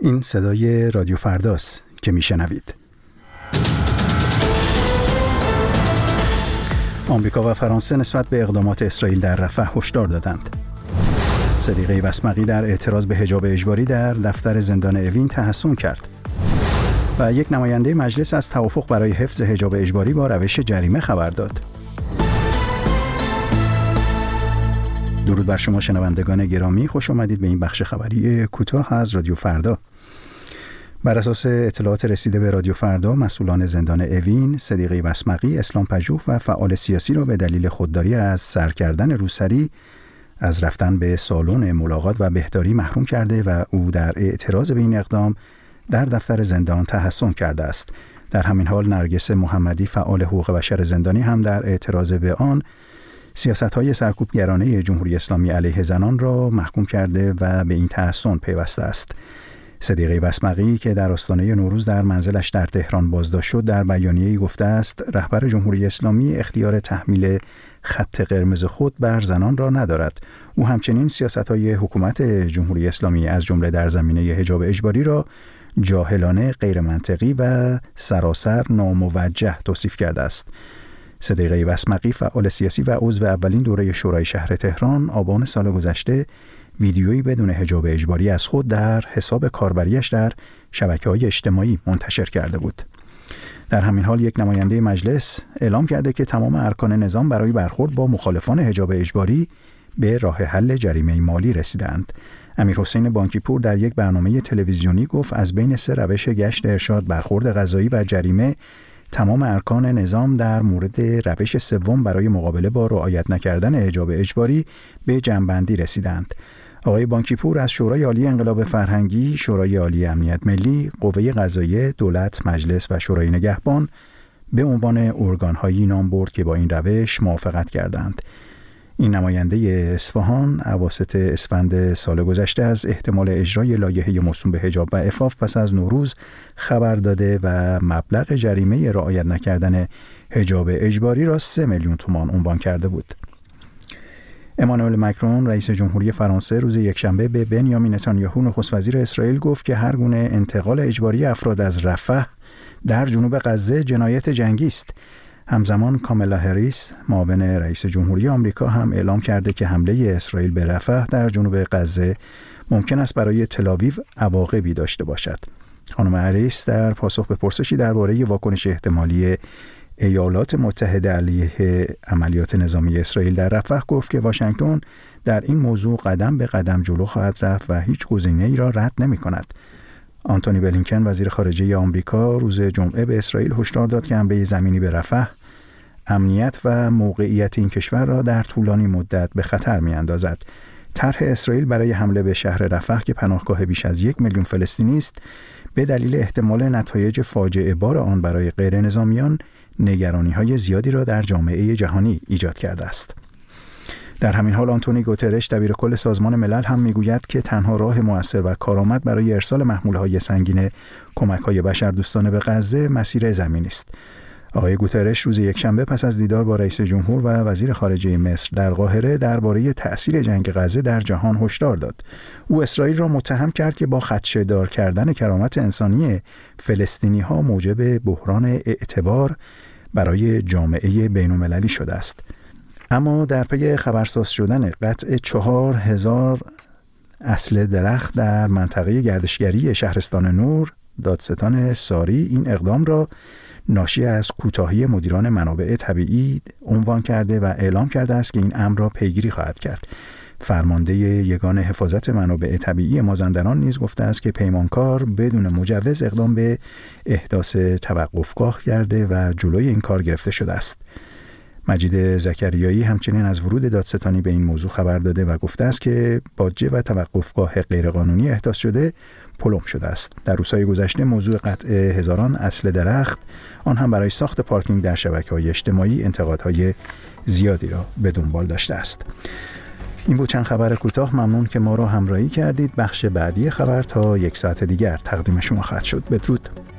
این صدای رادیو فرداست که میشنوید. آمریکا و فرانسه نسبت به اقدامات اسرائیل در رفح هشدار دادند. صدیقه وسمقی در اعتراض به حجاب اجباری در دفتر زندان اوین تحسن کرد. و یک نماینده مجلس از توافق برای حفظ حجاب اجباری با روش جریمه خبر داد. درود بر شما شنوندگان گرامی، خوش آمدید به این بخش خبری کوتاه از رادیو فردا. بر اساس اطلاعات رسیده به رادیو فردا، مسئولان زندان اوین صدیقه وسمقی، اسلام پژوه و فعال سیاسی را به دلیل خودداری از سر کردن روسری از رفتن به سالن ملاقات و بهداری محروم کرده و او در اعتراض به این اقدام در دفتر زندان تحسن کرده است. در همین حال نرگس محمدی، فعال حقوق بشر زندانی، هم در اعتراض به آن سیاست‌های سرکوبگرانه جمهوری اسلامی علیه زنان را محکوم کرده و به این تحسن پیوسته است. صدیقه وسمقی که در آستانه نوروز در منزلش در تهران بازداشت شد، در بیانیه‌ای گفته است رهبر جمهوری اسلامی اختیار تحمیل خط قرمز خود بر زنان را ندارد. او همچنین سیاست‌های حکومت جمهوری اسلامی از جمله در زمینه حجاب اجباری را جاهلانه، غیر منطقی و سراسر ناموجه توصیف کرده است. صدیقه وسمقی، فعال سیاسی و عضو اولین دوره شورای شهر تهران، آبان سال گذشته ویدیویی بدون حجاب اجباری از خود در حساب کاربریش در شبکه‌های اجتماعی منتشر کرده بود. در همین حال یک نماینده مجلس اعلام کرده که تمام ارکان نظام برای برخورد با مخالفان حجاب اجباری به راه حل جریمه مالی رسیدند. امیرحسین بانکیپور در یک برنامه تلویزیونی گفت از بین 3 روش گشت ارشاد، برخورد قضایی و جریمه، تمام ارکان نظام در مورد روش سوم برای مقابله با رعایت نکردن حجاب اجباری به جمع‌بندی رسیدند. آقای بانکیپور از شورای عالی انقلاب فرهنگی، شورای عالی امنیت ملی، قوه قضاییه، دولت، مجلس و شورای نگهبان به عنوان ارگان‌هایی نام برد که با این روش موافقت کردند. این نماینده اصفهان اواسط اسفند سال گذشته از احتمال اجرای لایحه موسوم به حجاب و عفاف پس از نوروز خبر داده و مبلغ جریمه رعایت نکردن حجاب اجباری را 3 میلیون تومان عنوان کرده بود. امانوئل مکرون، رئیس جمهوری فرانسه، روز یکشنبه به بنیامین نتانیاهو، نخست وزیر اسرائیل، گفت که هر گونه انتقال اجباری افراد از رفح در جنوب غزه جنایت جنگی است. همزمان کامالا هریس، معاون رئیس جمهوری آمریکا، هم اعلام کرده که حمله اسرائیل به رفح در جنوب غزه ممکن است برای تل‌آویو عواقبی داشته باشد. خانم هریس در پاسخ به پرسشی درباره واکنش احتمالی ایالات متحده علیه عملیات نظامی اسرائیل در رفح گفت که واشنگتن در این موضوع قدم به قدم جلو خواهد رفت و هیچ گزینه‌ای را رد نمی‌کند. آنتونی بلینکن، وزیر خارجه آمریکا، روز جمعه به اسرائیل هشدار داد که حمله زمینی به رفح امنیت و موقعیت این کشور را در طولانی مدت به خطر می‌اندازد. طرح اسرائیل برای حمله به شهر رفح که پناهگاه بیش از 1 میلیون فلسطینی است، به دلیل احتمال نتایج فاجعه بار آن برای غیر نظامیان نگرانی‌های زیادی را در جامعه جهانی ایجاد کرده است. در همین حال آنتونی گوترش، دبیر کل سازمان ملل، هم میگوید که تنها راه مؤثر و کارآمد برای ارسال محموله‌های سنگین کمک‌های بشردوستانه به غزه مسیر زمینی است. آقای گوترش روز یکشنبه پس از دیدار با رئیس جمهور و وزیر خارجه مصر در قاهره درباره تأثیر جنگ غزه در جهان هشدار داد. او اسرائیل را متهم کرد که با خدشه‌دار کردن کرامت انسانی فلسطینی‌ها موجب بحران اعتبار برای جامعه بین‌المللی شده است. اما در پی خبرساز شدن قطع 4000 اصل درخت در منطقه گردشگری شهرستان نور، دادستان ساری این اقدام را ناشی از کوتاهی مدیران منابع طبیعی عنوان کرده و اعلام کرده است که این امر را پیگیری خواهد کرد. فرمانده یگان حفاظت منابع طبیعی مازندران نیز گفته است که پیمانکار بدون مجوز اقدام به احداث توقفگاه کرده و جلوی این کار گرفته شده است. مجید زکریایی همچنین از ورود دادستانی به این موضوع خبر داده و گفته است که باجه و توقفگاه غیرقانونی احداث شده پلم شده است. در روزهای گذشته موضوع قطع هزاران اصل درخت، آن هم برای ساخت پارکینگ در شبکه‌های اجتماعی، انتقادهای زیادی را به دنبال داشته است. این بود چند خبر کوتاه. ممنون که ما را همراهی کردید. بخش بعدی خبر تا 1 ساعت دیگر تقدیم شما خواهد شد. بدرود.